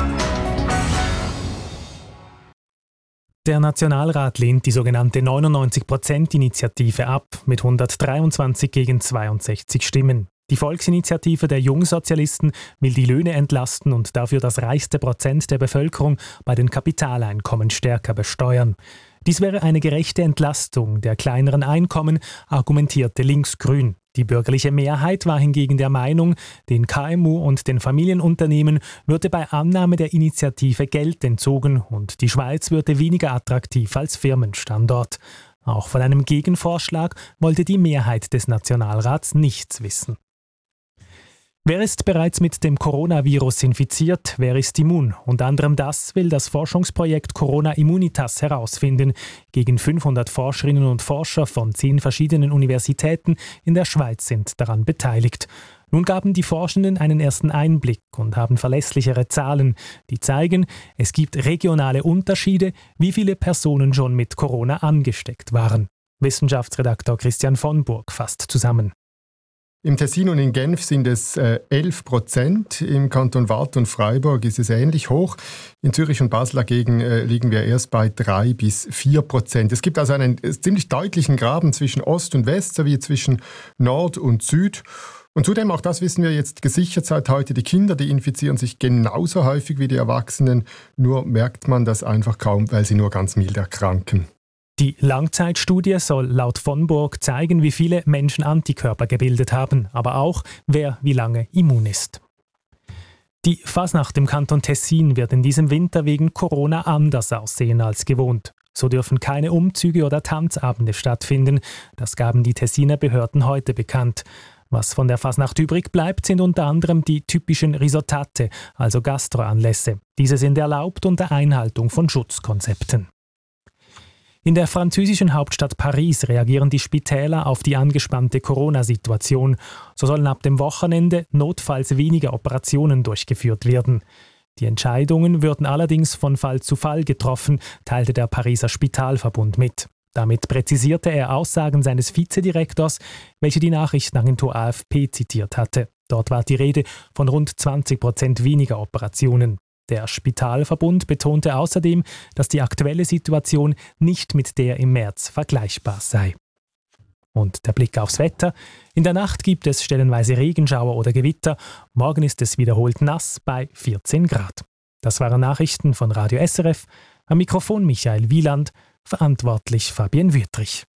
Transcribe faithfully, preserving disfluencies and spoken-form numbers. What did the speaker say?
Der Nationalrat lehnt die sogenannte neunundneunzig Prozent Initiative ab, mit hundertdreiundzwanzig gegen zweiundsechzig Stimmen. Die Volksinitiative der Jungsozialisten will die Löhne entlasten und dafür das reichste Prozent der Bevölkerung bei den Kapitaleinkommen stärker besteuern. Dies wäre eine gerechte Entlastung der kleineren Einkommen, argumentierte Linksgrün. Die bürgerliche Mehrheit war hingegen der Meinung, den K M U und den Familienunternehmen würde bei Annahme der Initiative Geld entzogen und die Schweiz würde weniger attraktiv als Firmenstandort. Auch von einem Gegenvorschlag wollte die Mehrheit des Nationalrats nichts wissen. Wer ist bereits mit dem Coronavirus infiziert, wer ist immun? Unter anderem das will das Forschungsprojekt Corona Immunitas herausfinden. Gegen fünfhundert Forscherinnen und Forscher von zehn verschiedenen Universitäten in der Schweiz sind daran beteiligt. Nun gaben die Forschenden einen ersten Einblick und haben verlässlichere Zahlen, die zeigen, es gibt regionale Unterschiede, wie viele Personen schon mit Corona angesteckt waren. Wissenschaftsredaktor Christian von Burg fasst zusammen. Im Tessin und in Genf sind es äh, elf Prozent, im Kanton Waadt und Freiburg ist es ähnlich hoch. In Zürich und Basel dagegen äh, liegen wir erst bei drei bis vier Prozent. Es gibt also einen äh, ziemlich deutlichen Graben zwischen Ost und West sowie zwischen Nord und Süd. Und zudem, auch das wissen wir jetzt gesichert seit heute, die Kinder, die infizieren sich genauso häufig wie die Erwachsenen, nur merkt man das einfach kaum, weil sie nur ganz mild erkranken. Die Langzeitstudie soll laut von Burg zeigen, wie viele Menschen Antikörper gebildet haben, aber auch, wer wie lange immun ist. Die Fasnacht im Kanton Tessin wird in diesem Winter wegen Corona anders aussehen als gewohnt. So dürfen keine Umzüge oder Tanzabende stattfinden. Das gaben die Tessiner Behörden heute bekannt. Was von der Fasnacht übrig bleibt, sind unter anderem die typischen Risottate, also Gastroanlässe. Diese sind erlaubt unter Einhaltung von Schutzkonzepten. In der französischen Hauptstadt Paris reagieren die Spitäler auf die angespannte Corona-Situation. So sollen ab dem Wochenende notfalls weniger Operationen durchgeführt werden. Die Entscheidungen würden allerdings von Fall zu Fall getroffen, teilte der Pariser Spitalverbund mit. Damit präzisierte er Aussagen seines Vizedirektors, welche die Nachrichtenagentur A F P zitiert hatte. Dort war die Rede von rund zwanzig Prozent weniger Operationen. Der Spitalverbund betonte außerdem, dass die aktuelle Situation nicht mit der im März vergleichbar sei. Und der Blick aufs Wetter. In der Nacht gibt es stellenweise Regenschauer oder Gewitter. Morgen ist es wiederholt nass bei vierzehn Grad. Das waren Nachrichten von Radio S R F. Am Mikrofon Michael Wieland, verantwortlich Fabienne Wüttrich.